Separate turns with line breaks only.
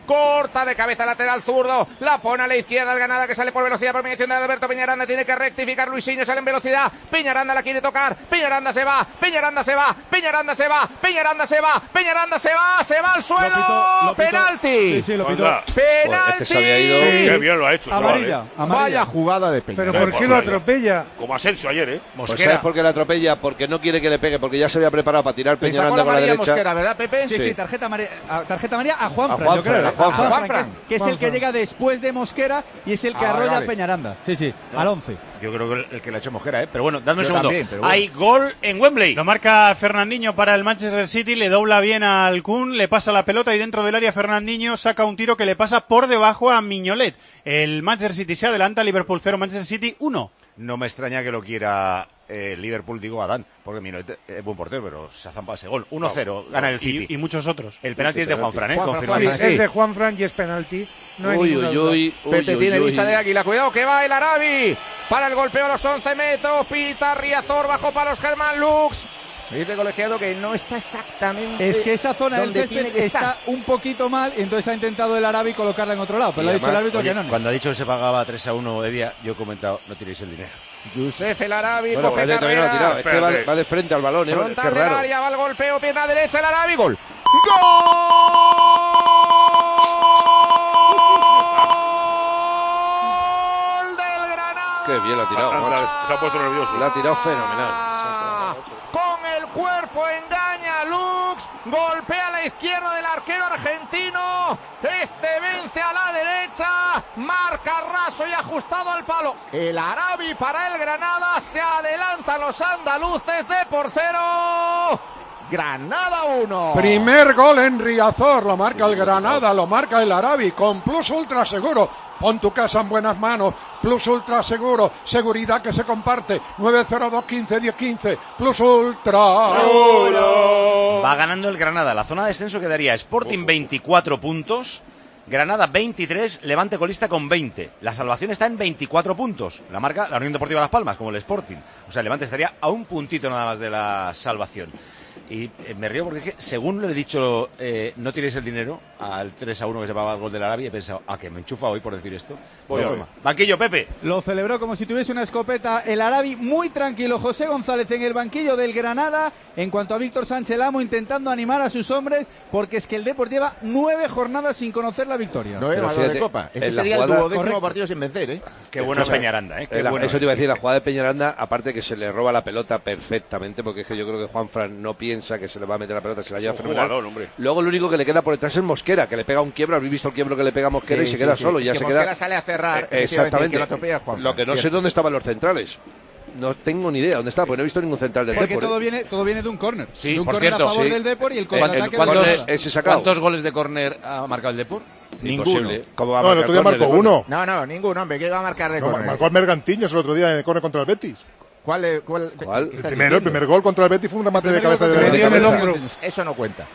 corta de cabeza lateral zurdo, la pone a la izquierda el Granada, que sale por velocidad por mediación de Alberto Peñaranda, tiene que rectificar Luisinho, sale en velocidad, Peñaranda la quiere tocar, Peñaranda se va, Peñaranda se va, Peñaranda se va, Peñaranda se va, Peñaranda se va al suelo, penalti.
Sí, lo pitó.
Penalti.
Se había ido.
Qué bien lo ha hecho.
Amarilla.
Vaya jugada de Peñaranda.
Pero ¿por qué lo atropella?
Como Asensio ayer,
Pues ¿sabes por qué la atropella? Porque no quiere que le pegue, porque ya se había preparado para tirar Peñaranda con la derecha.
Mosquera, ¿verdad, Pepe?
Sí, tarjeta amarilla a Juanfran, yo creo.
A
Juanfran, que es el que llega después de Mosquera y es el que arrolla a Peñaranda. Sí, al 11.
Yo creo que el que le ha hecho Mosquera, pero bueno, dame un segundo.
También, bueno.
Hay gol en Wembley.
Lo marca Fernandinho para el Manchester City, le dobla bien al Kun, le pasa la pelota y dentro del área Fernandinho saca un tiro que le pasa por debajo a Mignolet. El Manchester City se adelanta, Liverpool 0, Manchester City 1.
No me extraña que lo quiera Liverpool, digo Adán, porque Mignolet es buen portero, pero se ha zampado ese gol. 1-0, gana el City.
Y muchos otros.
El penalti es de Juanfran,
Sí, es de Juanfran y es penalti. No hay ninguna duda.
Pepe tiene vista de águila, cuidado que va el Arabi para el golpeo a los 11 metros, pita Riazor, bajo palos Germán Lux. Dice colegiado que no está exactamente.
Es que esa zona del césped está un poquito mal, y entonces ha intentado el Arabi colocarla en otro lado, pero le ha dicho el árbitro que no.
Cuando ha dicho que se pagaba 3-1 de día, yo he comentado, no tiréis el dinero.
Yusef el Arabi,
bueno,
coge carrera.
Es que va de frente al balón,
frontal
qué
del
raro.
área, va el golpeo, pierna derecha el Arabi, gol. ¡Gol! Del Granada.
Qué bien la ha tirado.
Se ha puesto nervioso.
La ha tirado fenomenal.
Con el cuerpo engaña a Lux, golpea a la izquierda del arquero argentino, este vence a la derecha, marca raso y ajustado al palo. El Arabi para el Granada, se adelantan los andaluces de por 0. Granada 1.
Primer gol en Riazor, lo marca el Granada, lo marca el Arabi, con Plus Ultra Seguro. Pon tu casa en buenas manos. Plus Ultra Seguro, seguridad que se comparte. 902-15-10-15. Plus Ultra Seguro.
Va ganando el Granada. La zona de descenso quedaría Sporting 24 puntos, Granada 23, Levante colista con 20. La salvación está en 24 puntos. La marca la Unión Deportiva Las Palmas, como el Sporting. O sea, el Levante estaría a un puntito nada más de la salvación. Y me río porque según le he dicho, no tiréis el dinero al 3-1 que se pagaba el gol del Arabi, he pensado, que me enchufa hoy por decir esto. Banquillo, Pepe.
Lo celebró como si tuviese una escopeta el Arabi, muy tranquilo. José González en el banquillo del Granada. En cuanto a Víctor Sánchez Lamo, intentando animar a sus hombres, porque es que el Depor lleva 9 jornadas sin conocer la victoria.
No era de Copa. Este sería el 12º partido sin vencer,
Qué bueno es Peñaranda, Qué bueno
eso te iba a decir, la jugada de Peñaranda, aparte que se le roba la pelota perfectamente, porque es que yo creo que Juanfran no piensa que se le va a meter la pelota, se la lleva fenomenal. Luego lo único que le queda por detrás es Mosquera, que le pega un quiebro. Habéis visto el quiebro que le pega a Mosquera y se queda solo. Ya se
Mosquera
queda.
Sale a cerrar.
Exactamente.
Que
lo que no sé dónde estaban los centrales. No tengo ni idea dónde está, porque no he visto ningún central del
Depor.
Porque
todo viene de un córner.
Sí,
de un
por
córner
cierto,
a favor del Depor y el contraataque
¿Cuántos goles de córner ha marcado el Depor?
Ninguno.
No, el otro día marcó uno.
No, ninguno, hombre. ¿Qué va a marcar de córner?
Marcó al Mergantiños el otro día en el córner contra el Betis.
¿Cuál?
El primer gol contra el Betis fue un remate de cabeza de
Eso no cuenta.